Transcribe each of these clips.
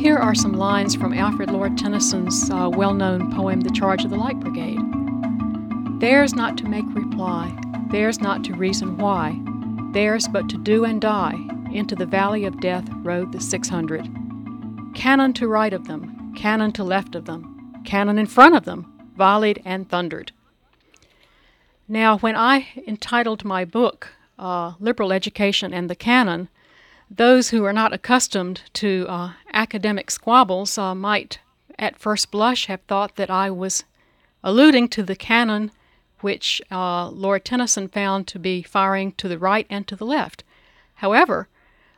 Here are some lines from Alfred Lord Tennyson's well-known poem, The Charge of the Light Brigade. Theirs not to make reply, theirs not to reason why, theirs but to do and die. Into the valley of death rode the 600. Cannon to right of them, cannon to left of them, cannon in front of them, volleyed and thundered. Now, when I entitled my book, Liberal Education and the Canon, those who are not accustomed to academic squabbles might at first blush have thought that I was alluding to the canon which Lord Tennyson found to be firing to the right and to the left. However,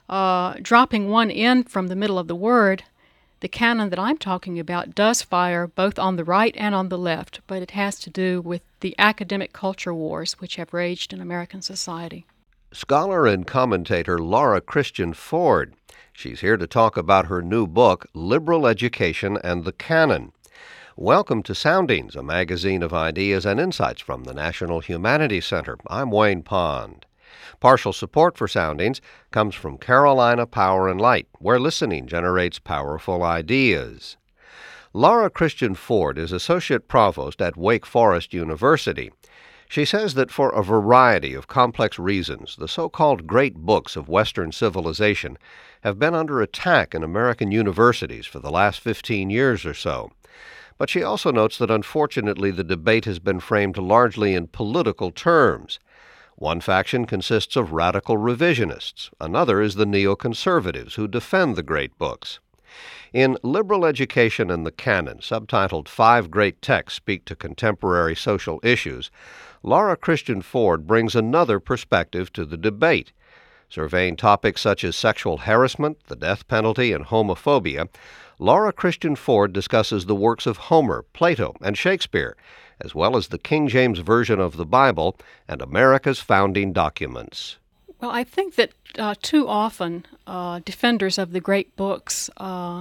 dropping one N from the middle of the word, the canon that I'm talking about does fire both on the right and on the left, but it has to do with the academic culture wars which have raged in American society. Scholar and commentator Laura Christian Ford. She's here to talk about her new book, Liberal Education and the Canon. Welcome to Soundings, a magazine of ideas and insights from the National Humanities Center. I'm Wayne Pond. Partial support for Soundings comes from Carolina Power and Light, where listening generates powerful ideas. Laura Christian Ford is Associate Provost at Wake Forest University. She says that for a variety of complex reasons, the so-called great books of Western civilization have been under attack in American universities for the last 15 years or so. But she also notes that unfortunately the debate has been framed largely in political terms. One faction consists of radical revisionists. Another is the neoconservatives who defend the great books. In Liberal Education and the Canon, subtitled 5 Great Texts Speak to Contemporary Social Issues, Laura Christian Ford brings another perspective to the debate. Surveying topics such as sexual harassment, the death penalty, and homophobia, Laura Christian Ford discusses the works of Homer, Plato, and Shakespeare, as well as the King James Version of the Bible and America's founding documents. Well, I think that too often defenders of the great books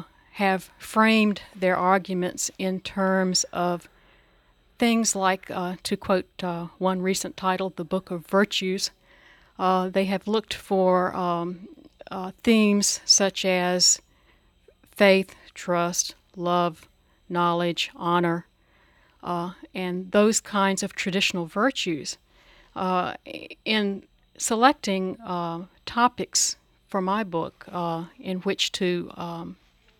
have framed their arguments in terms of things like, to quote one recent title, The Book of Virtues. They have looked for themes such as faith, trust, love, knowledge, honor, and those kinds of traditional virtues. In selecting topics for my book in which to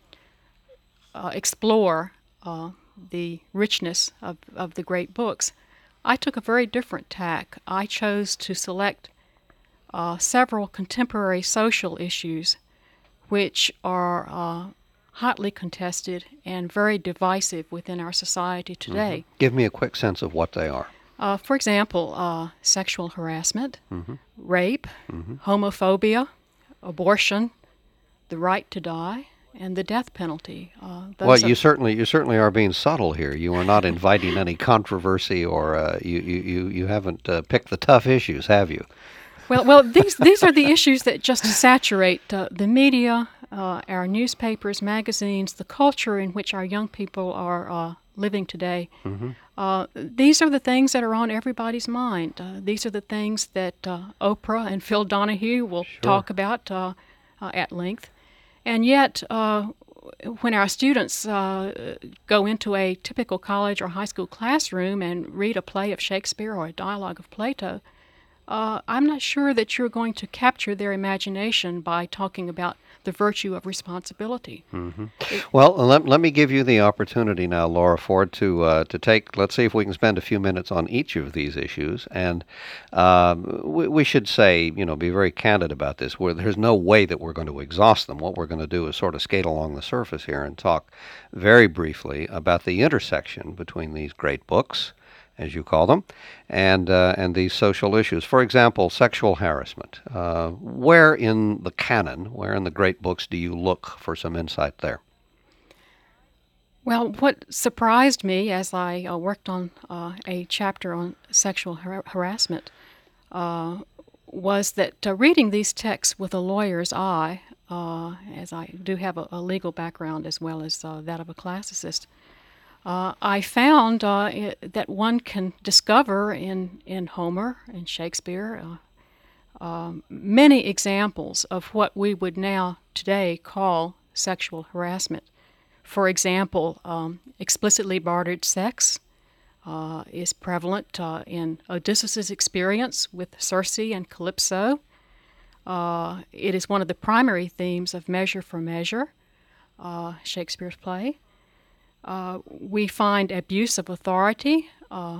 explore the richness of the great books, I took a very different tack. I chose to select several contemporary social issues which are hotly contested and very divisive within our society today. Mm-hmm. Give me a quick sense of what they are. For example, sexual harassment, rape, homophobia, abortion, the right to die, and the death penalty. Well, you certainly are being subtle here. You are not inviting any controversy, or you haven't picked the tough issues, have you? Well, these are the issues that just saturate the media, our newspapers, magazines, the culture in which our young people are living today. These are the things that are on everybody's mind. These are the things that Oprah and Phil Donahue will talk about at length. And yet, when our students go into a typical college or high school classroom and read a play of Shakespeare or a dialogue of Plato, I'm not sure that you're going to capture their imagination by talking about the virtue of responsibility. Well, let me give you the opportunity now, Laura Ford, to take, let's see if we can spend a few minutes on each of these issues. And we should say, be very candid about this. There's no way that we're going to exhaust them. What we're going to do is sort of skate along the surface here and talk very briefly about the intersection between these great books, as you call them, and these social issues. For example, sexual harassment. Where in the canon, where in the great books do you look for some insight there? Well, what surprised me as I worked on a chapter on sexual harassment was that reading these texts with a lawyer's eye, as I do have a legal background as well as that of a classicist, I found that one can discover in Homer and Shakespeare many examples of what we would now today call sexual harassment. For example, explicitly bartered sex is prevalent in Odysseus' experience with Circe and Calypso. It is one of the primary themes of Measure for Measure, Shakespeare's play. We find abuse of authority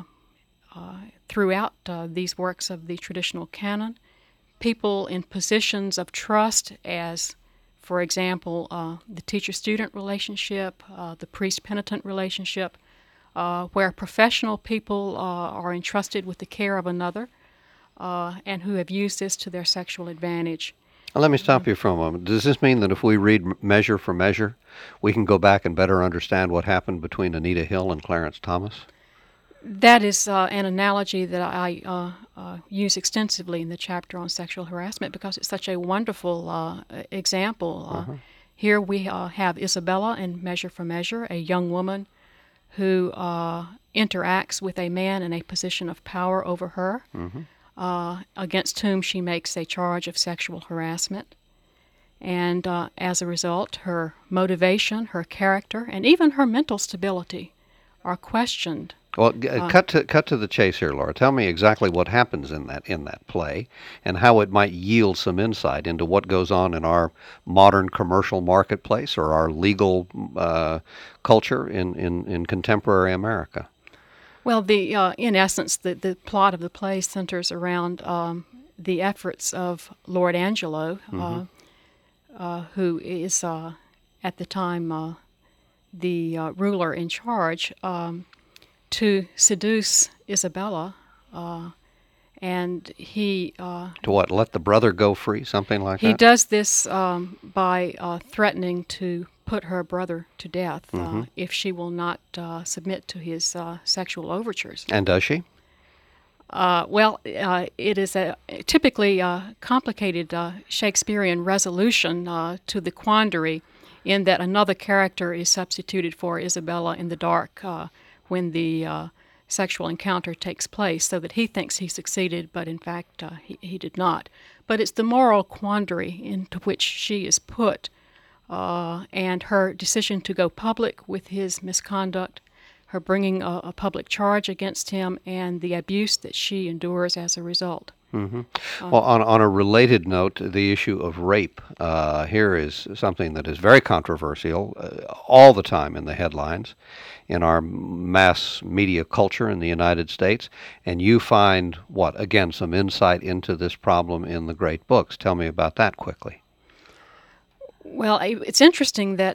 throughout these works of the traditional canon. People in positions of trust, as, for example, the teacher-student relationship, the priest-penitent relationship, where professional people are entrusted with the care of another and who have used this to their sexual advantage. Let me stop you for a moment. Does this mean that if we read Measure for Measure, we can go back and better understand what happened between Anita Hill and Clarence Thomas? That is an analogy that I use extensively in the chapter on sexual harassment because it's such a wonderful example. Here we have Isabella in Measure for Measure, a young woman who interacts with a man in a position of power over her, against whom she makes a charge of sexual harassment. And as a result, her motivation, her character, and even her mental stability are questioned. Well, cut to the chase here, Laura. Tell me exactly what happens in that play, and how it might yield some insight into what goes on in our modern commercial marketplace or our legal culture in contemporary America. Well, in essence, the plot of the play centers around the efforts of Lord Angelo, who is at the time the ruler in charge, to seduce Isabella, and he... to what, let the brother go free, something like that? He does this by threatening to put her brother to death if she will not submit to his sexual overtures. And does she? It is a typically complicated Shakespearean resolution to the quandary in that another character is substituted for Isabella in the dark when the sexual encounter takes place, so that he thinks he succeeded, but in fact he did not. But it's the moral quandary into which she is put, and her decision to go public with his misconduct, her bringing a public charge against him, and the abuse that she endures as a result. Well, on a related note, the issue of rape here is something that is very controversial all the time in the headlines in our mass media culture in the United States. And you find, again, some insight into this problem in the great books. Tell me about that quickly. Well, it's interesting that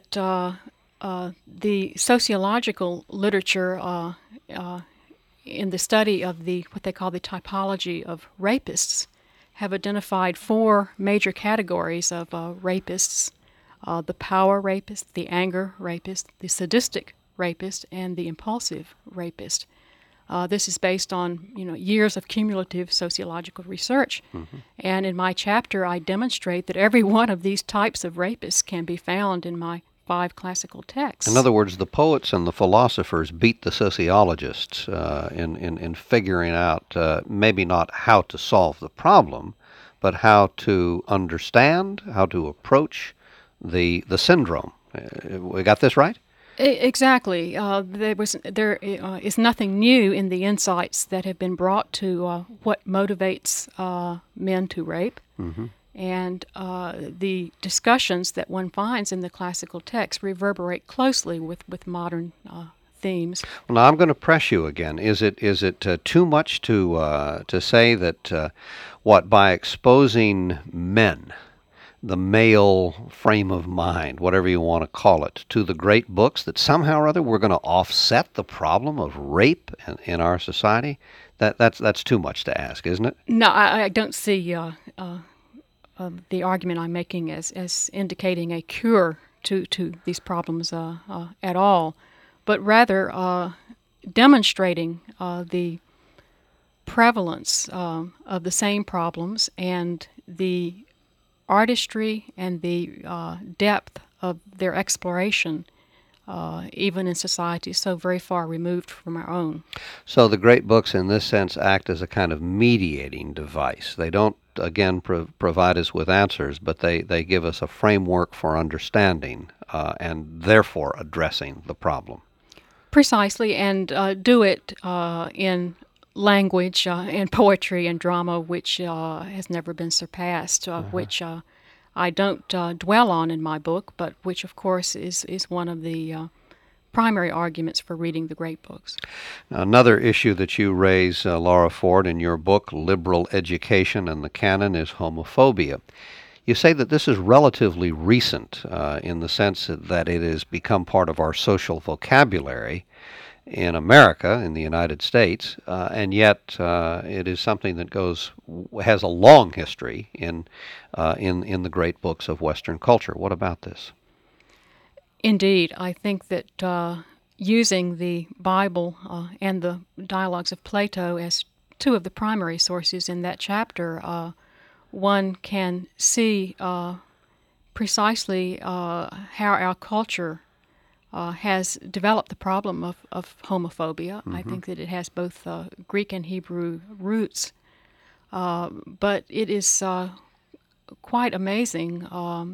the sociological literature in the study of what they call the typology of rapists have identified 4 major categories of rapists: the power rapist, the anger rapist, the sadistic rapist, and the impulsive rapist. This is based on years of cumulative sociological research, and in my chapter I demonstrate that every one of these types of rapists can be found in my 5 classical texts. In other words, the poets and the philosophers beat the sociologists in figuring out maybe not how to solve the problem, but how to understand, how to approach the syndrome. We got this right? Exactly. There is nothing new in the insights that have been brought to what motivates men to rape. And the discussions that one finds in the classical text reverberate closely with modern themes. Well, now I'm going to press you again. Is it too much to say that by exposing men, the male frame of mind, whatever you want to call it, to the great books, that somehow or other we're going to offset the problem of rape in our society? That's too much to ask, isn't it? No, I don't see the argument I'm making as indicating a cure to these problems at all, but rather demonstrating the prevalence of the same problems and the artistry and the depth of their exploration even in societies so very far removed from our own. So the great books, in this sense, act as a kind of mediating device. They don't, again, provide us with answers, but they give us a framework for understanding and therefore addressing the problem. Precisely, and do it in language and poetry and drama which has never been surpassed, which I don't dwell on in my book, but which, of course, is one of the primary arguments for reading the great books. Another issue that you raise, Laura Ford, in your book, Liberal Education and the Canon, is homophobia. You say that this is relatively recent in the sense that it has become part of our social vocabulary in America, in the United States, and yet it is something that has a long history in the great books of Western culture. What about this? Indeed, I think that using the Bible and the dialogues of Plato as two of the primary sources in that chapter, one can see precisely how our culture has developed the problem of homophobia. I think that it has both Greek and Hebrew roots, but it is quite amazing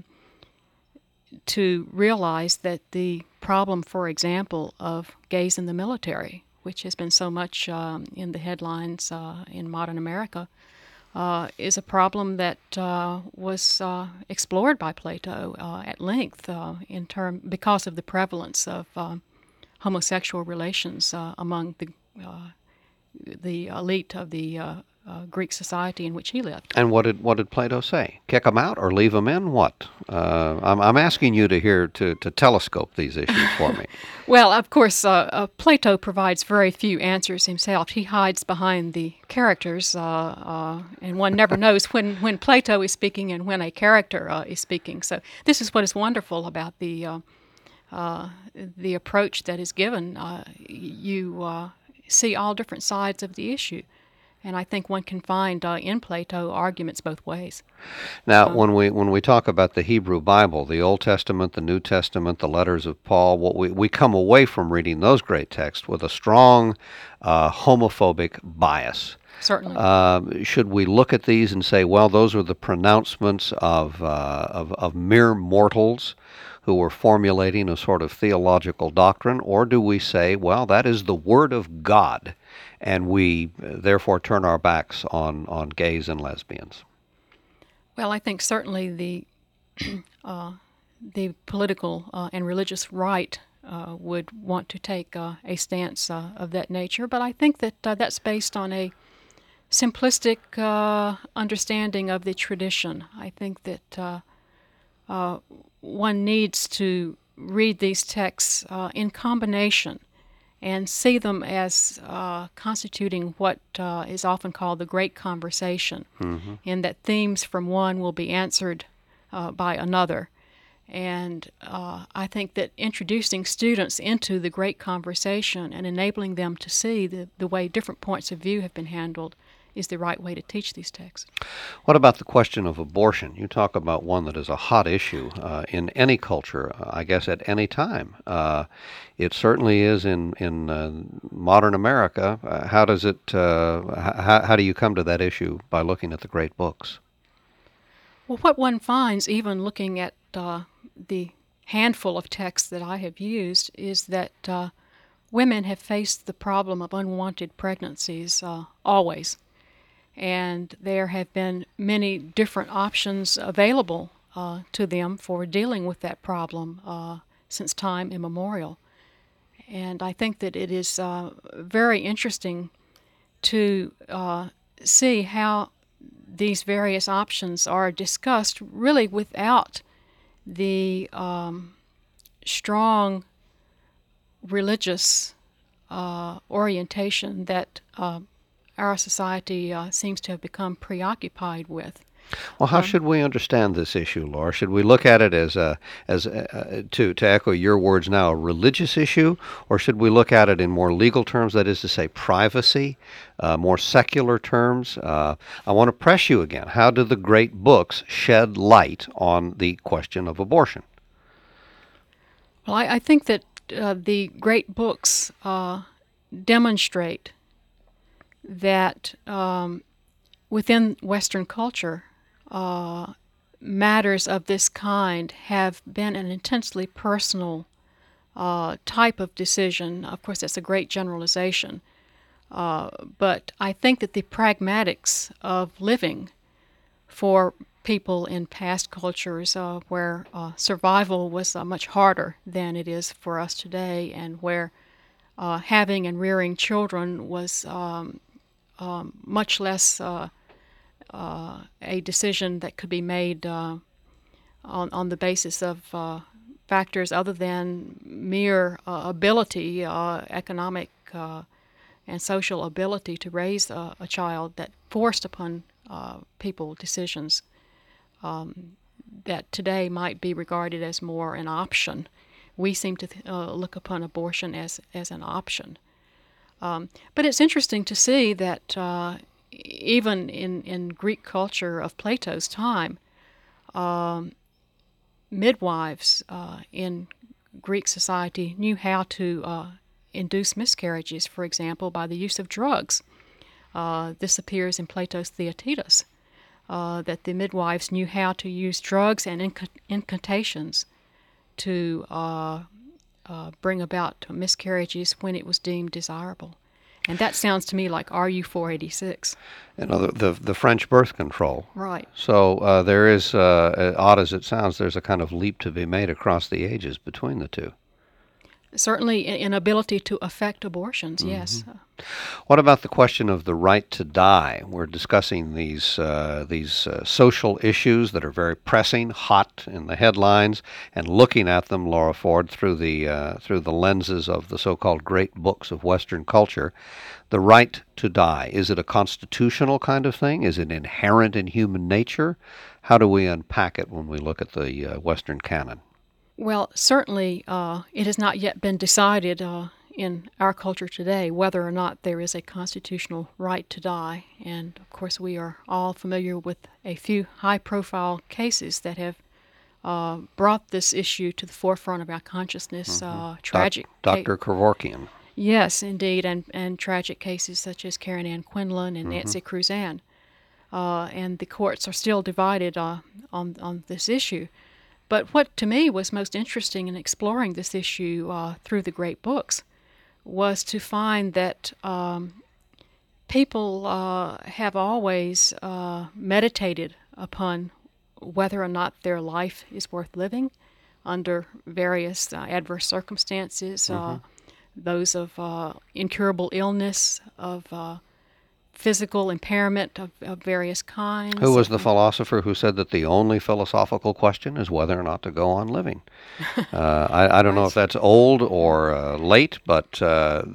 to realize that the problem, for example, of gays in the military, which has been so much in the headlines in modern America, is a problem that was explored by Plato at length because of the prevalence of homosexual relations among the elite of the Greek society in which he lived. And what did Plato say? Kick them out or leave them in? What? I'm asking you to telescope these issues for me. Well, of course, Plato provides very few answers himself. He hides behind the characters, and one never knows when Plato is speaking and when a character is speaking. So this is what is wonderful about the approach that is given. You see all different sides of the issue. And I think one can find in Plato arguments both ways. Now, when we talk about the Hebrew Bible, the Old Testament, the New Testament, the letters of Paul, we come away from reading those great texts with a strong homophobic bias. Certainly. Should we look at these and say, well, those are the pronouncements of mere mortals who were formulating a sort of theological doctrine, or do we say, well, that is the Word of God, and we therefore turn our backs on gays and lesbians? Well, I think certainly the political and religious right would want to take a stance of that nature, but I think that that's based on a simplistic understanding of the tradition. I think that one needs to read these texts in combination and see them as constituting what is often called the great conversation, in that themes from one will be answered by another. And I think that introducing students into the great conversation and enabling them to see the way different points of view have been handled is the right way to teach these texts. What about the question of abortion? You talk about one that is a hot issue in any culture, I guess at any time. It certainly is in modern America. How does it? How do you come to that issue by looking at the great books? Well, what one finds, even looking at the handful of texts that I have used, is that women have faced the problem of unwanted pregnancies always. And there have been many different options available to them for dealing with that problem since time immemorial. And I think that it is very interesting to see how these various options are discussed really without the strong religious orientation that our society seems to have become preoccupied with. Well, how should we understand this issue, Laura? Should we look at it as to echo your words now, a religious issue, or should we look at it in more legal terms, that is to say privacy, more secular terms? I want to press you again. How do the great books shed light on the question of abortion? Well, I think that the great books demonstrate that within Western culture, matters of this kind have been an intensely personal type of decision. Of course, that's a great generalization. But I think that the pragmatics of living for people in past cultures where survival was much harder than it is for us today, and where having and rearing children was much less a decision that could be made on the basis of factors other than mere ability, economic and social ability to raise a child, that forced upon people decisions that today might be regarded as more an option. We seem to look upon abortion as an option. But it's interesting to see that even in Greek culture of Plato's time, midwives in Greek society knew how to induce miscarriages, for example, by the use of drugs. This appears in Plato's Theaetetus, that the midwives knew how to use drugs and incantations to bring about miscarriages when it was deemed desirable. And that sounds to me like RU 486. You know, the French birth control. Right. So there is, odd as it sounds, there's a kind of leap to be made across the ages between the two. Certainly in ability to affect abortions, yes. What about the question of the right to die? We're discussing these social issues that are very pressing, hot in the headlines, and looking at them, Laura Ford, through the lenses of the so-called great books of Western culture. The right to die, is it a constitutional kind of thing? Is it inherent in human nature? How do we unpack it when we look at the Western canon? Well, certainly it has not yet been decided in our culture today whether or not there is a constitutional right to die. And, of course, we are all familiar with a few high-profile cases that have brought this issue to the forefront of our consciousness. Tragic. Dr. Kevorkian. Yes, indeed, and tragic cases such as Karen Ann Quinlan and Nancy Cruzan. And the courts are still divided on this issue. But what to me was most interesting in exploring this issue through the great books was to find that people have always meditated upon whether or not their life is worth living under various adverse circumstances, those of incurable illness, of physical impairment of various kinds. Who was the philosopher who said that the only philosophical question is whether or not to go on living? I don't know if that's old or late, but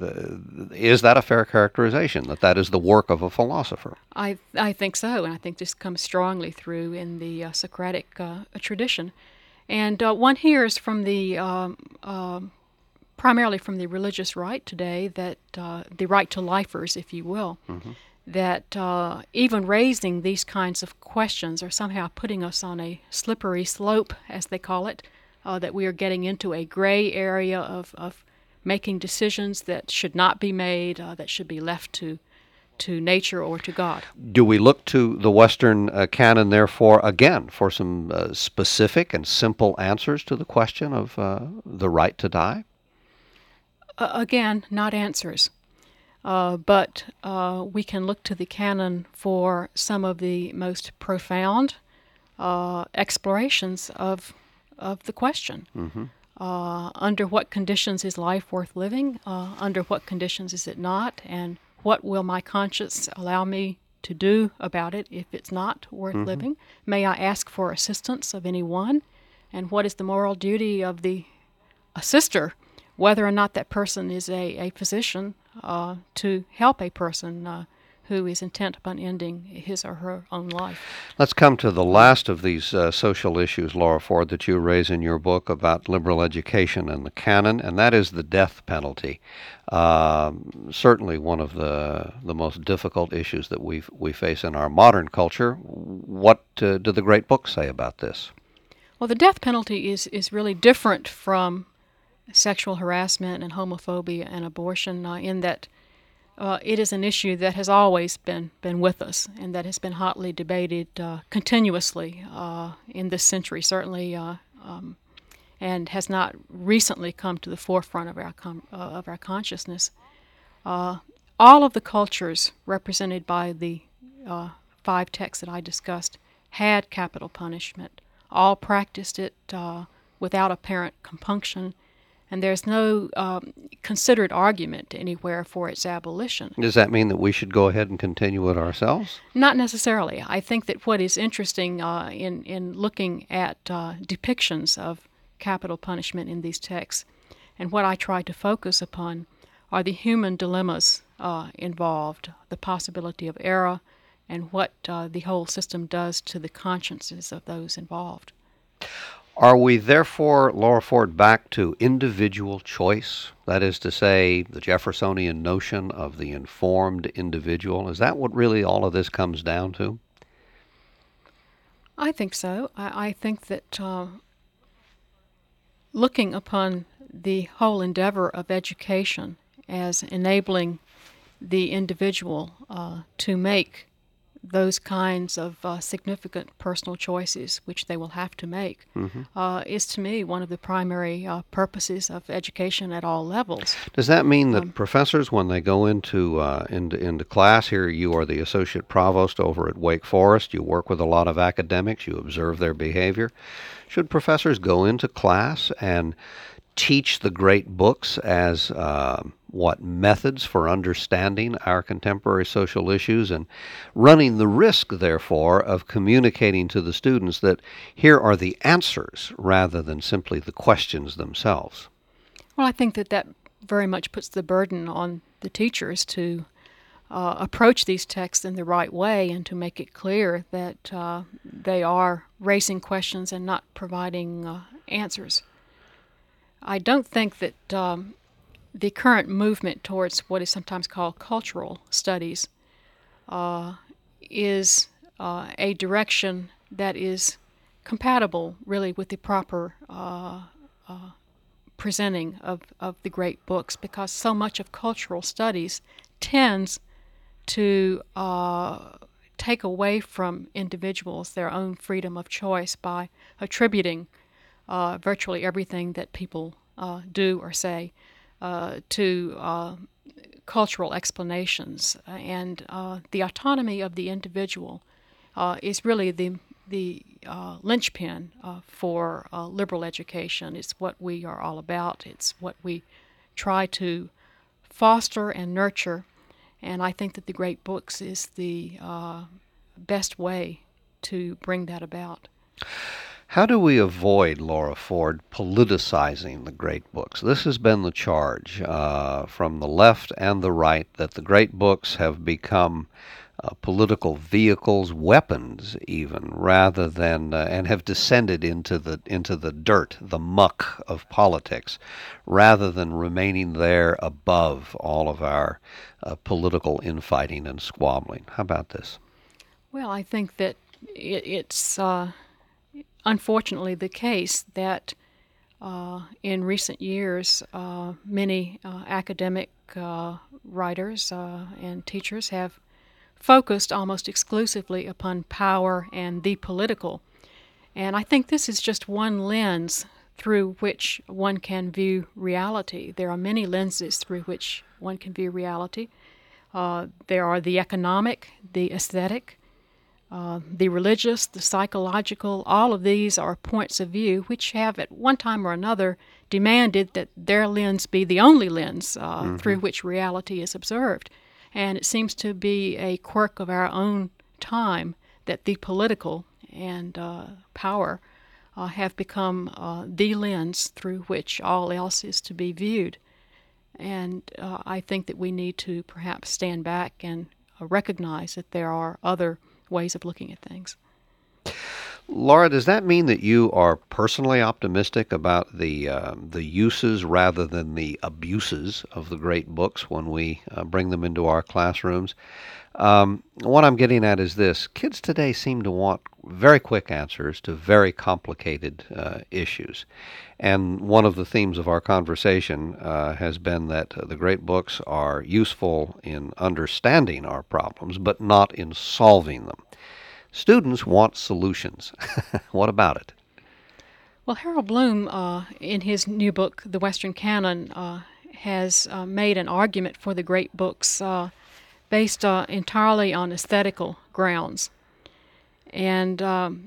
is that a fair characterization, that is the work of a philosopher? I think so, and I think this comes strongly through in the Socratic tradition. And one hears from the primarily from the religious right today, that the right to lifers, if you will, that even raising these kinds of questions are somehow putting us on a slippery slope, as they call it, that we are getting into a gray area of making decisions that should not be made, that should be left to nature or to God. Do we look to the Western canon, therefore, again, for some specific and simple answers to the question of the right to die? Again, not answers. But we can look to the canon for some of the most profound explorations of the question. Under what conditions is life worth living? Under what conditions is it not? And what will my conscience allow me to do about it if it's not worth living? May I ask for assistance of anyone? And what is the moral duty of the assister, whether or not that person is a physician, to help a person who is intent upon ending his or her own life. Let's come to the last of these social issues, Laura Ford, that you raise in your book about liberal education and the canon, and that is the death penalty. Certainly one of the most difficult issues that we face in our modern culture. What do the great books say about this? Well, the death penalty is really different from sexual harassment and homophobia and abortion, in that it is an issue that has always been with us and that has been hotly debated continuously in this century, certainly, and has not recently come to the forefront of our consciousness. All of the cultures represented by the 5 texts that I discussed had capital punishment. All practiced it without apparent compunction, and there's no considered argument anywhere for its abolition. Does that mean that we should go ahead and continue it ourselves? Not necessarily. I think that what is interesting in looking at depictions of capital punishment in these texts, and what I try to focus upon, are the human dilemmas involved, the possibility of error, and what the whole system does to the consciences of those involved. Are we therefore, Laura Ford, back to individual choice? That is to say, the Jeffersonian notion of the informed individual? Is that what really all of this comes down to? I think so. I think that looking upon the whole endeavor of education as enabling the individual to make those kinds of significant personal choices, which they will have to make, is to me one of the primary purposes of education at all levels. Does that mean that professors, when they go into class, here you are the associate provost over at Wake Forest, you work with a lot of academics, you observe their behavior, should professors go into class and teach the great books as methods for understanding our contemporary social issues, and running the risk, therefore, of communicating to the students that here are the answers rather than simply the questions themselves? Well, I think that very much puts the burden on the teachers to approach these texts in the right way and to make it clear that they are raising questions and not providing answers. I don't think that the current movement towards what is sometimes called cultural studies is a direction that is compatible, really, with the proper presenting of the great books, because so much of cultural studies tends to take away from individuals their own freedom of choice by attributing virtually everything that people do or say to cultural explanations. And the autonomy of the individual is really the linchpin for liberal education. It's what we are all about. It's what we try to foster and nurture. And I think that the great books is the best way to bring that about. How do we avoid, Laura Ford, politicizing the great books? This has been the charge from the left and the right, that the great books have become political vehicles, weapons even, rather than, and have descended into the dirt, the muck of politics, rather than remaining there above all of our political infighting and squabbling. How about this? Well, I think that it's unfortunately the case that in recent years many academic writers and teachers have focused almost exclusively upon power and the political. And I think this is just one lens through which one can view reality. There are many lenses through which one can view reality. There are the economic, the aesthetic, the religious, the psychological. All of these are points of view which have at one time or another demanded that their lens be the only lens through which reality is observed. And it seems to be a quirk of our own time that the political and power have become the lens through which all else is to be viewed. And I think that we need to perhaps stand back and recognize that there are other ways of looking at things. Laura, does that mean that you are personally optimistic about the uses rather than the abuses of the great books when we bring them into our classrooms? What I'm getting at is this. Kids today seem to want very quick answers to very complicated issues. And one of the themes of our conversation has been that the great books are useful in understanding our problems, but not in solving them. Students want solutions. What about it? Well, Harold Bloom, in his new book, The Western Canon, has made an argument for the great books based entirely on aesthetical grounds. And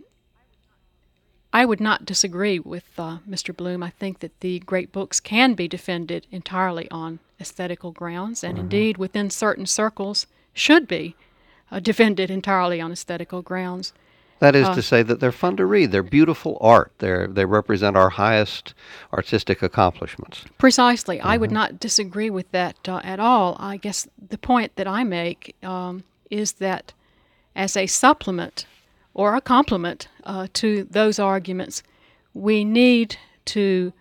I would not disagree with Mr. Bloom. I think that the great books can be defended entirely on aesthetical grounds, and indeed within certain circles should be defended entirely on aesthetical grounds. That is to say that they're fun to read. They're beautiful art. They represent our highest artistic accomplishments. Precisely. I would not disagree with that at all. I guess the point that I make is that as a supplement or a complement to those arguments, we need to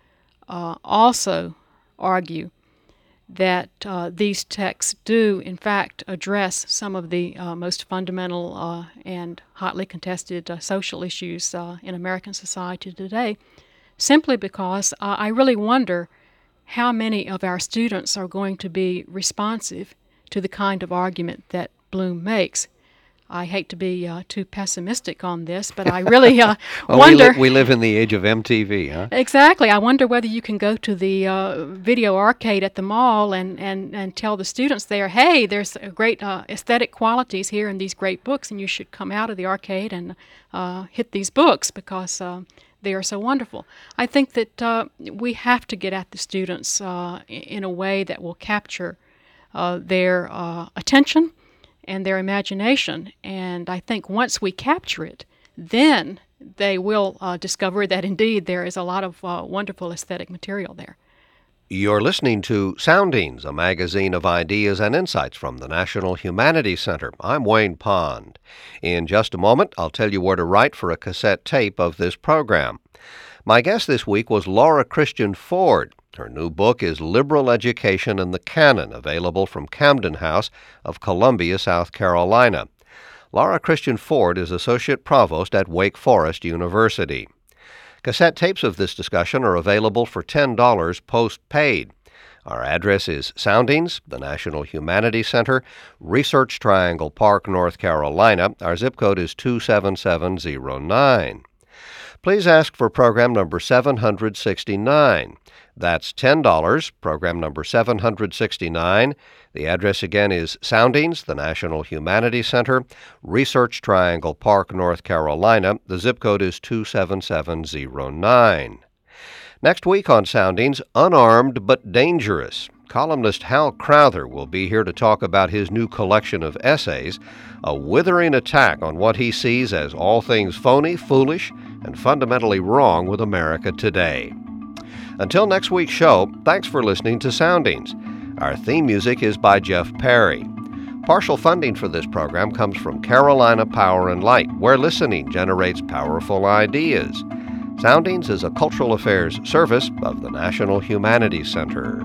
also argue that these texts do, in fact, address some of the most fundamental and hotly contested social issues in American society today, simply because I really wonder how many of our students are going to be responsive to the kind of argument that Bloom makes. I hate to be too pessimistic on this, but I really Well, wonder. we live in the age of MTV, huh? Exactly. I wonder whether you can go to the video arcade at the mall and tell the students there, hey, there's great aesthetic qualities here in these great books, and you should come out of the arcade and hit these books because they are so wonderful. I think that we have to get at the students in a way that will capture their attention and their imagination. And I think once we capture it, then they will discover that indeed there is a lot of wonderful aesthetic material there. You're listening to Soundings, a magazine of ideas and insights from the National Humanities Center. I'm Wayne Pond. In just a moment, I'll tell you where to write for a cassette tape of this program. My guest this week was Laura Christian Ford. Her new book is Liberal Education and the Canon, available from Camden House of Columbia, South Carolina. Laura Christian Ford is Associate Provost at Wake Forest University. Cassette tapes of this discussion are available for $10 post-paid. Our address is Soundings, the National Humanities Center, Research Triangle Park, North Carolina. Our zip code is 27709. Please ask for program number 769. That's $10, program number 769. The address again is Soundings, the National Humanities Center, Research Triangle Park, North Carolina. The zip code is 27709. Next week on Soundings, Unarmed but Dangerous. Columnist Hal Crowther will be here to talk about his new collection of essays, a withering attack on what he sees as all things phony, foolish, and fundamentally wrong with America today. Until next week's show, thanks for listening to Soundings. Our theme music is by Jeff Perry. Partial funding for this program comes from Carolina Power and Light, where listening generates powerful ideas. Soundings is a cultural affairs service of the National Humanities Center.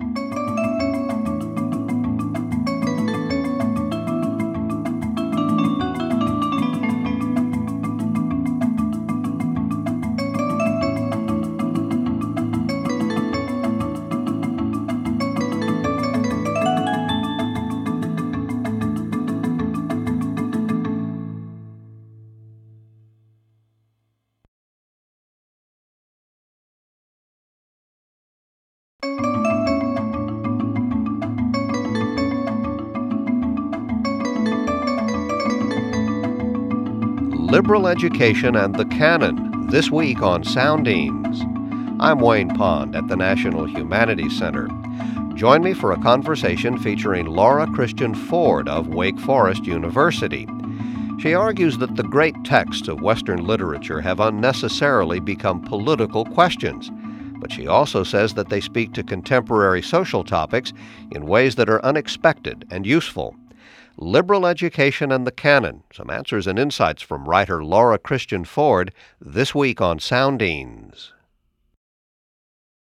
Liberal Education and the Canon, this week on Soundings. I'm Wayne Pond at the National Humanities Center. Join me for a conversation featuring Laura Christian Ford of Wake Forest University. She argues that the great texts of Western literature have unnecessarily become political questions, but she also says that they speak to contemporary social topics in ways that are unexpected and useful. Liberal Education and the Canon. Some answers and insights from writer Laura Christian Ford this week on Soundings.